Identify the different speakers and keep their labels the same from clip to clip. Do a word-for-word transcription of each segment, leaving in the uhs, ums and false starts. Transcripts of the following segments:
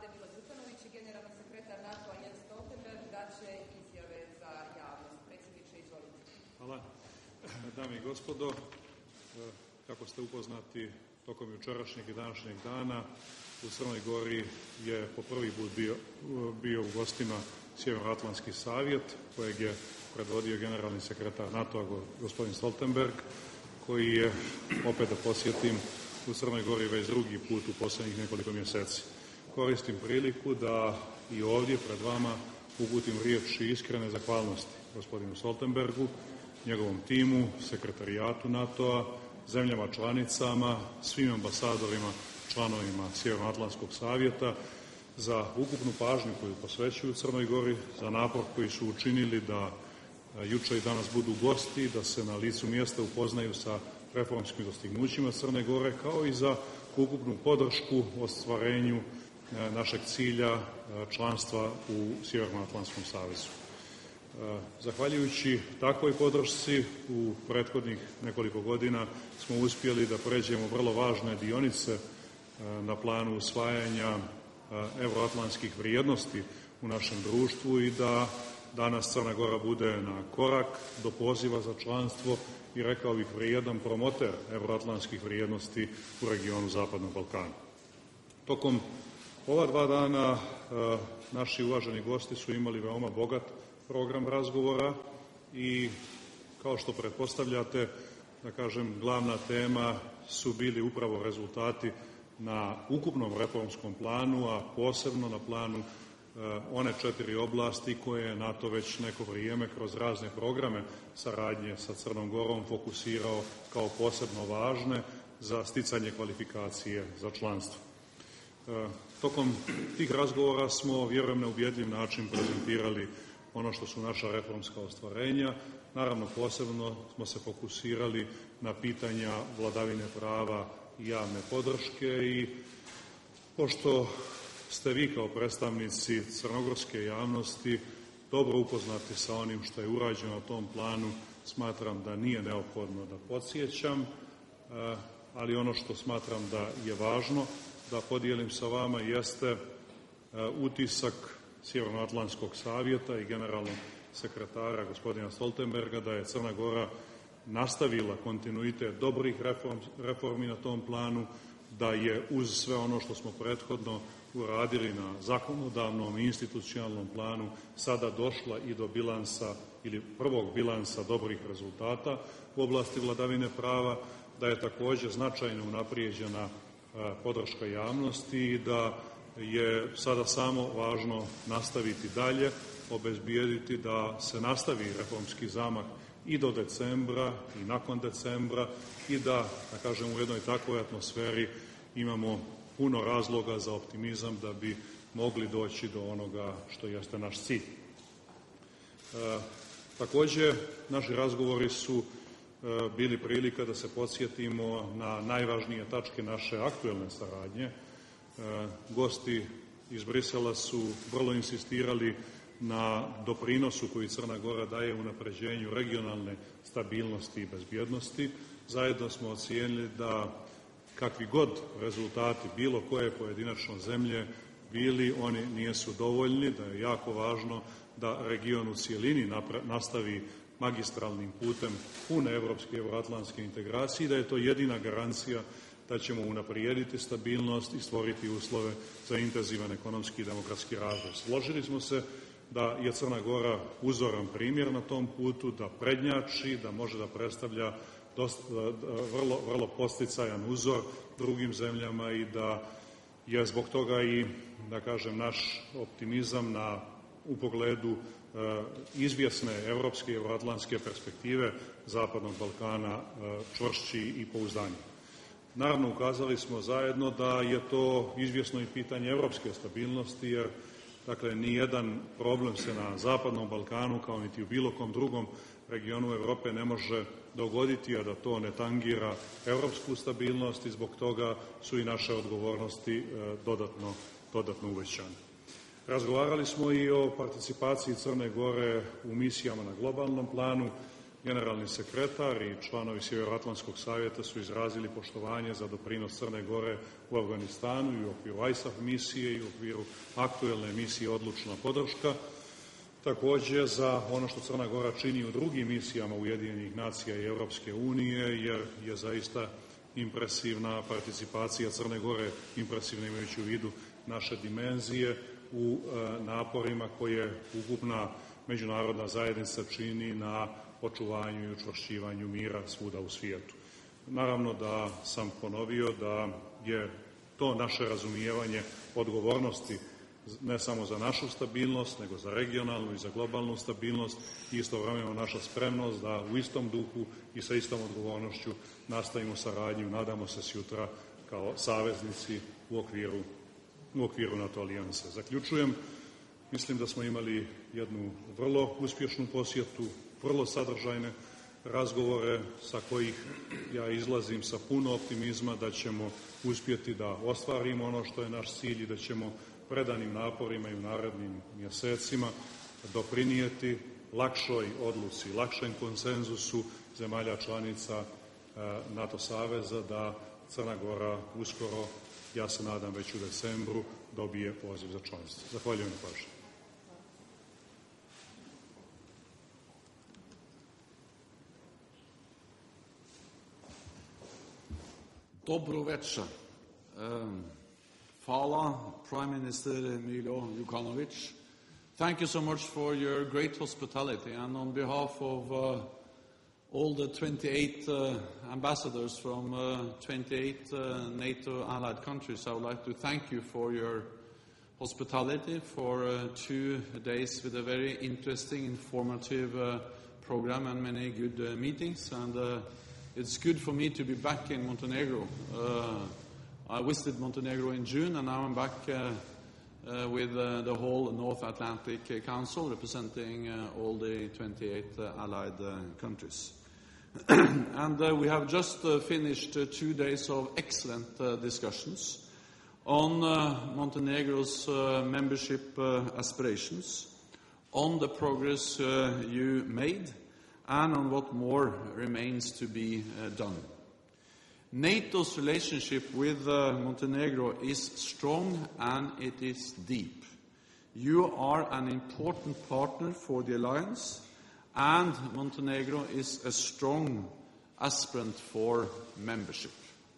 Speaker 1: vlade Milo Đukanović i generalni sekretar NATO-a Jens Stoltenberg daće izjave za javnost. Predsjedniče, izvolite.
Speaker 2: Hvala. Dame i gospodo, kako ste upoznati, tokom jučerašnjeg i današnjeg dana u Crnoj Gori je po prvi put bio, bio u gostima Sjevernoatlantski savjet, kojeg je predvodio generalni sekretar NATO-a gospodin Stoltenberg, koji je, opet da posjetim, u Crnoj Gori već drugi put u posljednjih nekoliko mjeseci. Koristim priliku da i ovdje pred vama uputim riječi iskrene zahvalnosti gospodinu Stoltenbergu, njegovom timu, sekretarijatu NATO-a, zemljama članicama, svim ambasadorima, članovima Sjevernoatlantskog savjeta za ukupnu pažnju koju posvećuju Crnoj Gori, za napor koji su učinili da jučer i danas budu gosti, da se na licu mjesta upoznaju sa reformskim dostignućima Crne Gore, kao i za ukupnu podršku ostvarenju našeg cilja članstva u Sjevernoatlantskom savezu. Zahvaljujući takvoj podršci u prethodnih nekoliko godina smo uspjeli da pređemo vrlo važne dionice na planu usvajanja euroatlantskih vrijednosti u našem društvu i da danas Crna Gora bude na korak do poziva za članstvo i, rekao bih, vrijedan promoter euroatlantskih vrijednosti u regionu Zapadnog Balkana. Tokom ova dva dana naši uvaženi gosti su imali veoma bogat program razgovora i, kao što pretpostavljate, da kažem, glavna tema su bili upravo rezultati na ukupnom reformskom planu, a posebno na planu one četiri oblasti koje je NATO već neko vrijeme kroz razne programe saradnje sa Crnom Gorom fokusirao kao posebno važne za sticanje kvalifikacije za članstvo. Tokom tih razgovora smo, vjerujem, na ubjedljiv način prezentirali ono što su naša reformska ostvarenja. Naravno, posebno smo se fokusirali na pitanja vladavine prava i javne podrške i pošto ste vi kao predstavnici crnogorske javnosti dobro upoznati sa onim što je urađeno na tom planu, smatram da nije neophodno da podsjećam, ali ono što smatram da je važno da podijelim sa vama jeste utisak Sjevernoatlantskog savjeta i generalnog sekretara gospodina Stoltenberga da je Crna Gora nastavila kontinuitet dobrih reformi na tom planu, da je uz sve ono što smo prethodno uradili na zakonodavnom i institucionalnom planu sada došla i do bilansa ili prvog bilansa dobrih rezultata u oblasti vladavine prava, da je također značajno unaprijeđena podrška javnosti i da je sada samo važno nastaviti dalje, obezbijediti da se nastavi reformski zamah i do decembra i nakon decembra i da, da kažem, u jednoj takvoj atmosferi imamo puno razloga za optimizam da bi mogli doći do onoga što jeste naš cilj. E, također, naši razgovori su e, bili prilika da se podsjetimo na najvažnije tačke naše aktuelne saradnje. E, gosti iz Brisela su vrlo insistirali na doprinosu koji Crna Gora daje unapređenju regionalne stabilnosti i bezbjednosti. Zajedno smo ocijenili da kakvi god rezultati bilo koje pojedinačno zemlje bili, oni nisu dovoljni, da je jako važno da region u cijelini nastavi magistralnim putem pune evropske i euroatlantske integracije i da je to jedina garancija da ćemo unaprijediti stabilnost i stvoriti uslove za intenzivan ekonomski i demokratski razvoj. Složili smo se da je Crna Gora uzoran primjer na tom putu, da prednjači, da može da predstavlja dosta, vrlo, vrlo posticajan uzor drugim zemljama i da je zbog toga i, da kažem, naš optimizam na, u pogledu e, izvjesne evropske i euroatlantske perspektive Zapadnog Balkana e, čvršći i pouzdaniji. Naravno, ukazali smo zajedno da je to izvjesno i pitanje evropske stabilnosti, jer dakle, nijedan problem se na Zapadnom Balkanu, kao niti u bilo kom drugom regionu Europe, ne može dogoditi, a da to ne tangira evropsku stabilnost i zbog toga su i naše odgovornosti dodatno, dodatno uvećane. Razgovarali smo i o participaciji Crne Gore u misijama na globalnom planu. generalni sekretar i članovi Sjevernoatlantskog savjeta su izrazili poštovanje za doprinos Crne Gore u Afganistanu i u okviru I S A F misije i u okviru aktuelne misije Odlučna podrška. Također za ono što Crna Gora čini u drugim misijama Ujedinjenih nacija i Europske unije, jer je zaista impresivna participacija Crne Gore, impresivna imajući u vidu naše dimenzije u e, naporima koje ukupna međunarodna zajednica čini na očuvanju i učvršćivanju mira svuda u svijetu. Naravno da sam ponovio da je to naše razumijevanje odgovornosti ne samo za našu stabilnost, nego za regionalnu i za globalnu stabilnost i istovremeno naša spremnost da u istom duhu i sa istom odgovornošću nastavimo saradnju, nadamo se sutra kao saveznici u okviru, u okviru NATO alijanse. Zaključujem, mislim da smo imali jednu vrlo uspješnu posjetu, vrlo sadržajne razgovore sa kojih ja izlazim sa puno optimizma da ćemo uspjeti da ostvarimo ono što je naš cilj i da ćemo predanim naporima i u narednim mjesecima doprinijeti lakšoj odluci, lakšem konsenzusu zemalja članica NATO saveza da Crna Gora uskoro, ja se nadam već u decembru, dobije poziv za članstvo. Zahvaljujem na pažnji.
Speaker 3: Dobro večer. Um, Hvala, Prime Minister Milo Đukanović. Thank you so much for your great hospitality, and on behalf of uh, all the twenty-eight uh, ambassadors from uh, twenty-eight uh, NATO allied countries, I would like to thank you for your hospitality for uh, two days with a very interesting, informative uh, program and many good uh, meetings. And uh, it's good for me to be back in Montenegro. Uh, I visited Montenegro in June, and now I'm back uh, uh, with uh, the whole North Atlantic uh, Council, representing uh, all the twenty-eight uh, allied uh, countries. and uh, we have just uh, finished uh, two days of excellent uh, discussions on uh, Montenegro's uh, membership uh, aspirations, on the progress uh, you made, and on what more remains to be uh, done. NATO's relationship with uh, Montenegro is strong and it is deep. You are an important partner for the alliance, and Montenegro is a strong aspirant for membership.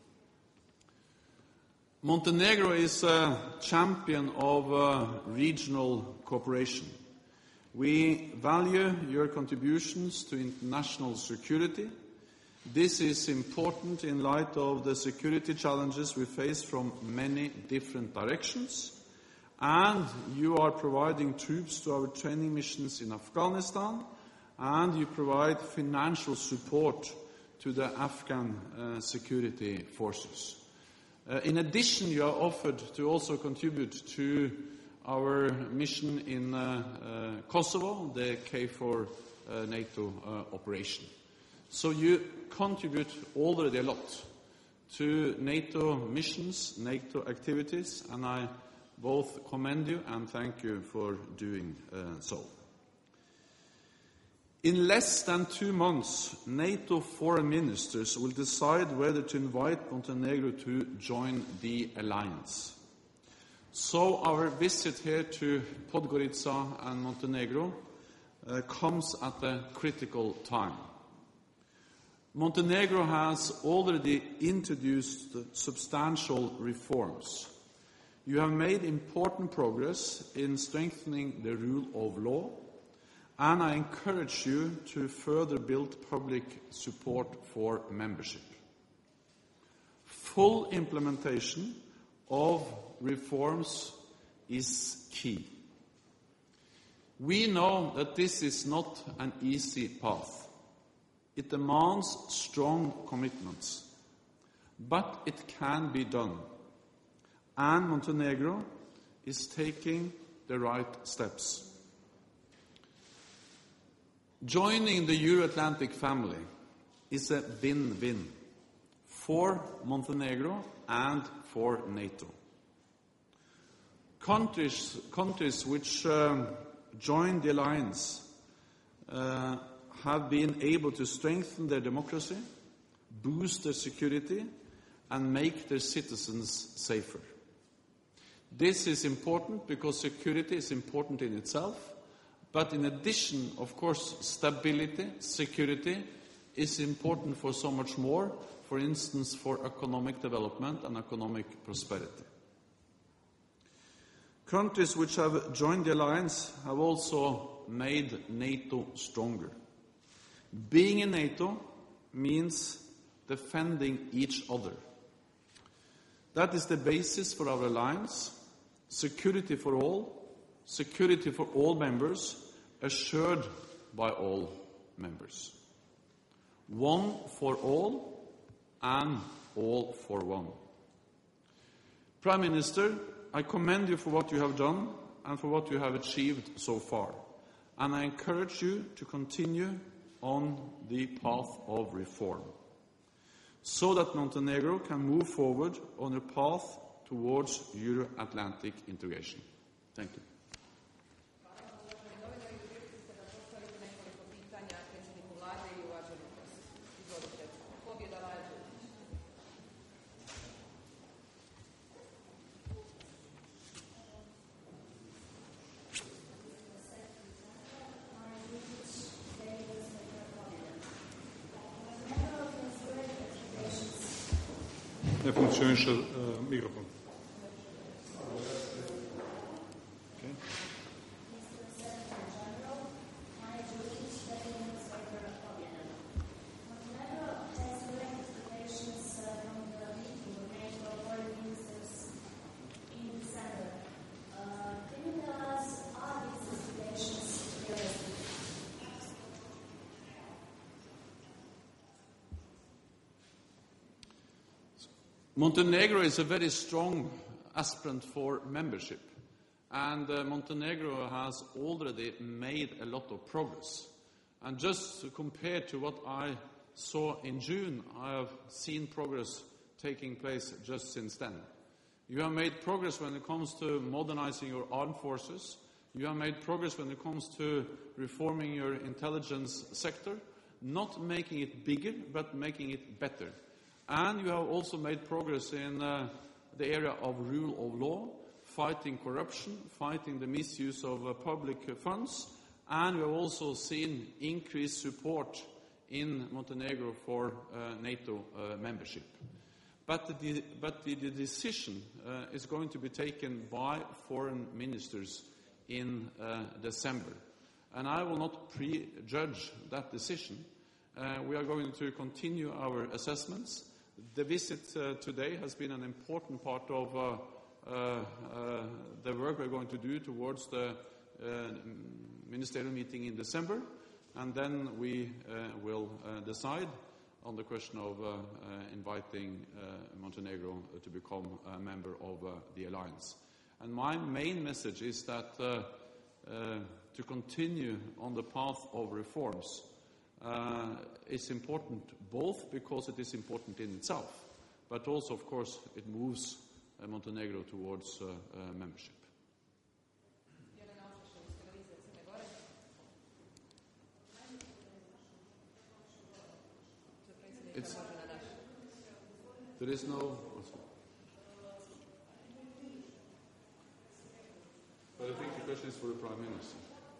Speaker 3: Montenegro is a champion of uh, regional cooperation. We value your contributions to international security. This is important in light of the security challenges we face from many different directions, and you are providing troops to our training missions in Afghanistan, and you provide financial support to the Afghan uh, security forces. Uh, in addition, you are offered to also contribute to our mission in uh, uh, Kosovo, the K four uh, NATO uh, operation. So you contribute already a lot to NATO missions, NATO activities, and I both commend you and thank you for doing uh, so. In less than two months, NATO foreign ministers will decide whether to invite Montenegro to join the alliance. So our visit here to Podgorica and Montenegro uh, comes at a critical time. Montenegro has already introduced substantial reforms. You have made important progress in strengthening the rule of law, and I encourage you to further build public support for membership. Full implementation of reforms is key. We know that this is not an easy path. It demands strong commitments, but it can be done. And Montenegro is taking the right steps. Joining the Euro-Atlantic family is a win-win for Montenegro and for NATO. Countries, countries which um, join the alliance uh, have been able to strengthen their democracy, boost their security, and make their citizens safer. This is important because security is important in itself, but in addition, of course, stability, security is important for so much more, for instance, for economic development and economic prosperity. Countries which have joined the alliance have also made NATO stronger. Being in NATO means defending each other. That is the basis for our alliance: security for all, security for all members, assured by all members. One for all and all for one. Prime Minister, I commend you for what you have done and for what you have achieved so far, and I encourage you to continue on the path of reform, so that Montenegro can move forward on a path towards Euro-Atlantic integration. Thank you.
Speaker 2: Ne funkcioniše uh, mikrofon. Okay.
Speaker 3: Montenegro is a very strong aspirant for membership, and uh, Montenegro has already made a lot of progress. And just compared to what I saw in June, I have seen progress taking place just since then. You have made progress when it comes to modernizing your armed forces. You have made progress when it comes to reforming your intelligence sector, not making it bigger, but making it better. And you have also made progress in uh, the area of rule of law, fighting corruption, fighting the misuse of uh, public funds, and we have also seen increased support in Montenegro for uh, NATO uh, membership. But the, but the, the decision uh, is going to be taken by foreign ministers in uh, December. And I will not prejudge that decision. Uh, we are going to continue our assessments. The visit uh, today has been an important part of uh, uh, uh, the work we're going to do towards the uh, ministerial meeting in December, and then we uh, will uh, decide on the question of uh, uh, inviting uh, Montenegro to become a member of uh, the alliance. And my main message is that uh, uh, to continue on the path of reforms Uh, is important, both because it is important in itself, but also, of course, it moves uh, Montenegro towards uh, uh, membership. It's, there is no... But I think the question is for the Prime Minister.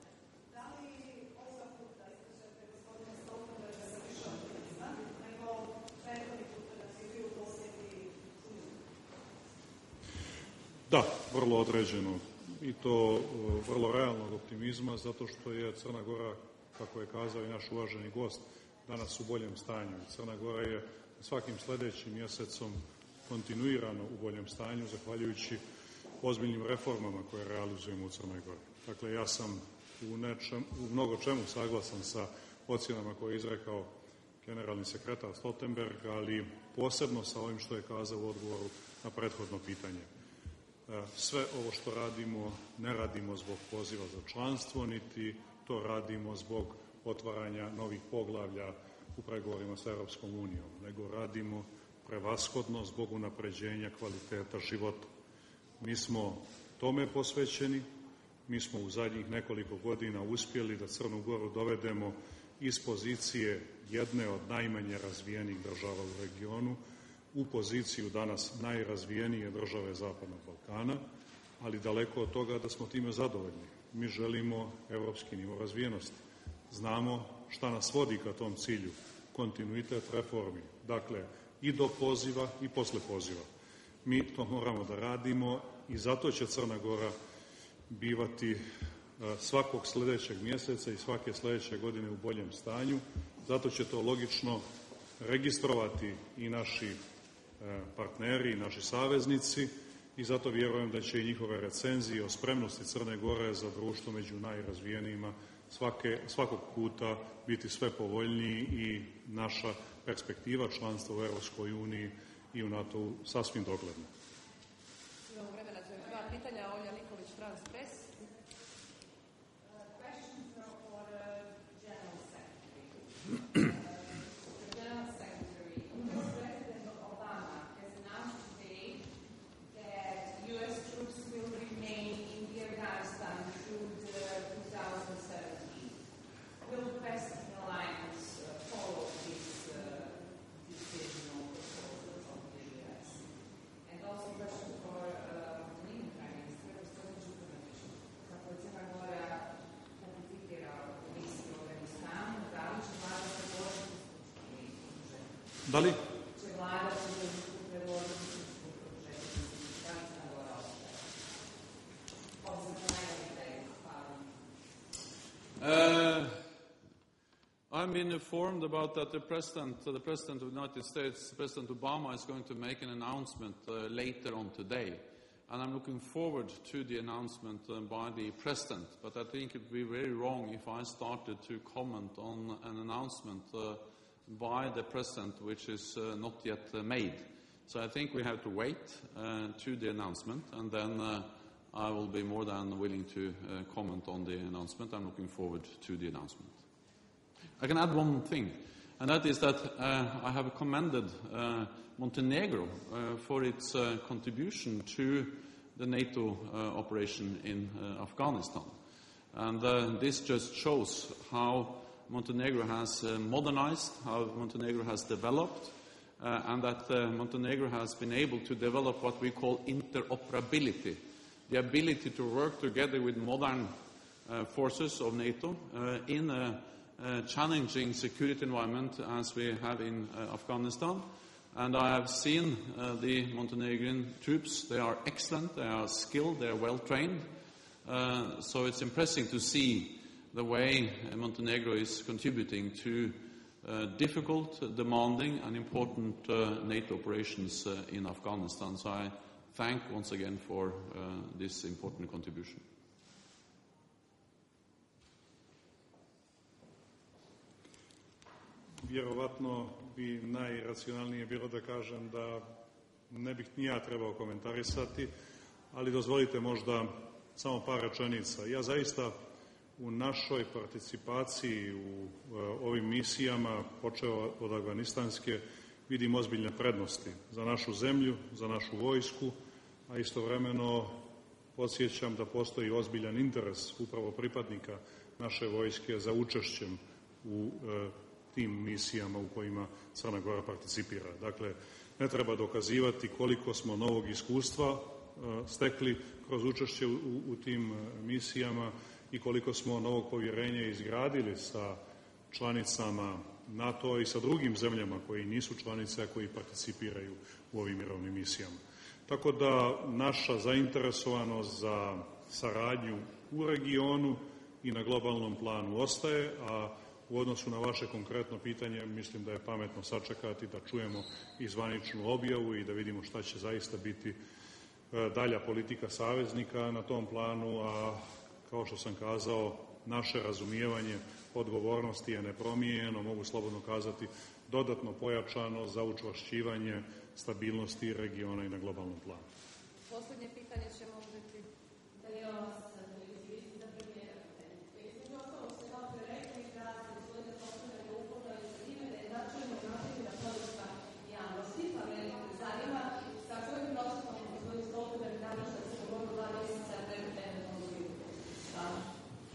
Speaker 2: Da, vrlo određeno i to vrlo realnog optimizma, zato što je Crna Gora, kako je kazao i naš uvaženi gost, danas u boljem stanju. Crna Gora je svakim sljedećim mjesecom kontinuirano u boljem stanju, zahvaljujući ozbiljnim reformama koje realizujemo u Crnoj Gori. Dakle, ja sam u, nečem, u mnogo čemu saglasan sa ocjenama koje je izrekao generalni sekretar Stoltenberg, ali posebno sa ovim što je kazao u odgovoru na prethodno pitanje. Sve ovo što radimo ne radimo zbog poziva za članstvo, niti to radimo zbog otvaranja novih poglavlja u pregovorima sa Europskom unijom, nego radimo prevashodno zbog unapređenja kvaliteta života. Mi smo tome posvećeni, mi smo u zadnjih nekoliko godina uspjeli da Crnu Goru dovedemo iz pozicije jedne od najmanje razvijenih država u regionu u poziciju danas najrazvijenije države Zapadnog Balkana, ali daleko od toga da smo time zadovoljni. Mi želimo evropski nivo razvijenosti. Znamo šta nas vodi ka tom cilju, kontinuitet reformi, dakle i do poziva i posle poziva. Mi to moramo da radimo i zato će Crna Gora bivati svakog sledećeg mjeseca i svake sledeće godine u boljem stanju. Zato će to logično registrovati i naši partneri i naši saveznici i zato vjerujem da će i njihove recenzije o spremnosti Crne Gore za društvo među najrazvijenijima svake, svakog puta biti sve povoljniji i naša perspektiva članstva u Europskoj uniji i u NATO-u sasvim dogledna.
Speaker 1: Imamo vremena za dva pitanja. Olja Nikolić, Trans Press.
Speaker 2: Da li?
Speaker 3: Uh, I'm being informed about that the president, uh, the president of the United States, President Obama, is going to make an announcement uh, later on today, and I'm looking forward to the announcement uh, by the president. But I think it would be very wrong if I started to comment on an announcement Uh, by the president, which is uh, not yet uh, made. So I think we have to wait uh, to the announcement, and then uh, I will be more than willing to uh, comment on the announcement. I'm looking forward to the announcement. I can add one thing, and that is that uh, I have commended uh, Montenegro uh, for its uh, contribution to the NATO uh, operation in uh, Afghanistan. And uh, this just shows how Montenegro has uh, modernized, how Montenegro has developed, uh, and that uh, Montenegro has been able to develop what we call interoperability, the ability to work together with modern uh, forces of NATO uh, in a, a challenging security environment as we have in uh, Afghanistan. And I have seen uh, the Montenegrin troops. They are excellent, they are skilled, they are well trained. Uh, so it's impressive to see the way Montenegro is contributing to uh, difficult, demanding and important uh, NATO operations uh, in Afghanistan. So I thank once again for uh, this important contribution.
Speaker 2: Vjerovatno bi najracionalnije bilo da kažem da ne bih ni ja trebao komentarisati, ali dozvolite možda samo par rečenica. Ja zaista u našoj participaciji u ovim misijama, počeo od afganistanske, vidim ozbiljne prednosti za našu zemlju, za našu vojsku, a istovremeno podsjećam da postoji ozbiljan interes upravo pripadnika naše vojske za učešćem u tim misijama u kojima Crna Gora participira. Dakle, ne treba dokazivati koliko smo novog iskustva stekli kroz učešće u, u tim misijama i koliko smo novog povjerenja izgradili sa članicama NATO i sa drugim zemljama koji nisu članice, a koji participiraju u ovim mirovnim misijama. Tako da naša zainteresovanost za saradnju u regionu i na globalnom planu ostaje, a u odnosu na vaše konkretno pitanje mislim da je pametno sačekati da čujemo i zvaničnu objavu i da vidimo šta će zaista biti dalja politika saveznika na tom planu, a kao što sam kazao, naše razumijevanje odgovornosti je nepromijenjeno, mogu slobodno kazati dodatno pojačano za učvršćivanje stabilnosti regiona i na globalnom planu.
Speaker 1: Poslednje pitanje ćemo uzeti.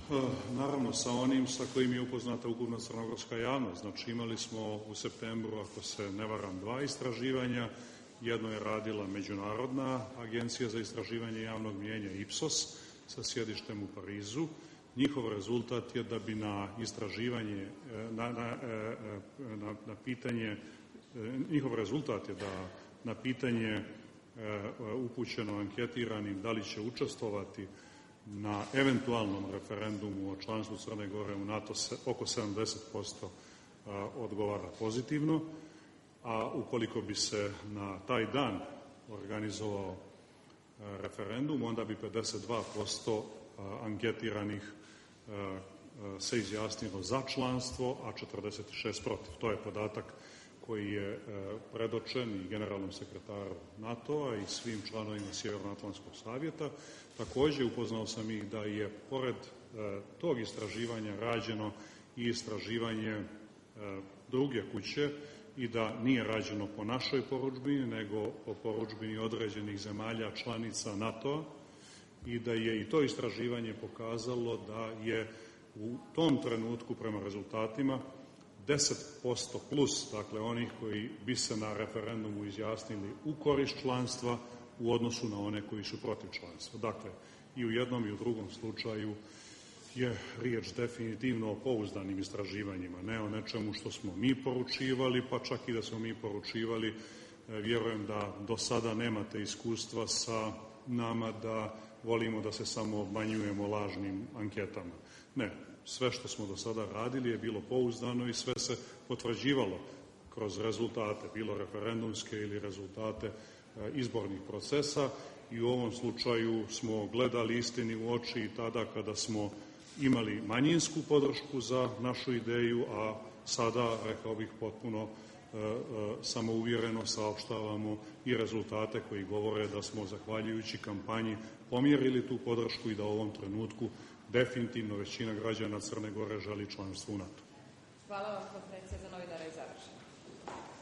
Speaker 2: Naravno, sa onim sa kojim je upoznata ukupna crnogorska javnost. Znači, imali smo u septembru, ako se ne varam, dva istraživanja. Jedno je radila Međunarodna agencija za istraživanje javnog mnijenja Ipsos sa sjedištem u Parizu. Njihov rezultat je da bi na istraživanje, na, na, na, na pitanje, njihov rezultat je da na pitanje upućeno anketiranim da li će učestvovati na eventualnom referendumu o članstvu Crne Gore u NATO se oko sedamdeset posto odgovara pozitivno, a ukoliko bi se na taj dan organizovao referendum, onda bi pedeset dva posto anketiranih se izjasnilo za članstvo, a četrdeset šest protiv. To je podatak koji je predočen i generalnom sekretaru NATO-a i svim članovima Sjevernoatlantskog savjeta. Takođe, upoznao sam ih da je pored tog istraživanja rađeno i istraživanje druge kuće i da nije rađeno po našoj porudžbini, nego po porudžbini određenih zemalja članica NATO-a i da je i to istraživanje pokazalo da je u tom trenutku prema rezultatima deset posto plus, dakle onih koji bi se na referendumu izjasnili u korist članstva u odnosu na one koji su protiv članstva. Dakle, i u jednom i u drugom slučaju je riječ definitivno o pouzdanim istraživanjima, ne o nečemu što smo mi poručivali, pa čak i da smo mi poručivali, vjerujem da do sada nemate iskustva sa nama da volimo da se samo obmanjujemo lažnim anketama. Ne, sve što smo do sada radili je bilo pouzdano i sve se potvrđivalo kroz rezultate, bilo referendumske ili rezultate izbornih procesa i u ovom slučaju smo gledali istini u oči i tada kada smo imali manjinsku podršku za našu ideju, a sada, rekao bih, potpuno e, e, samouvjereno saopštavamo i rezultate koji govore da smo, zahvaljujući kampanji, pomjerili tu podršku i da u ovom trenutku definitivno većina građana Crne Gore želi članstvo u NATO.
Speaker 1: Hvala vam, konferencija za novinara je završena.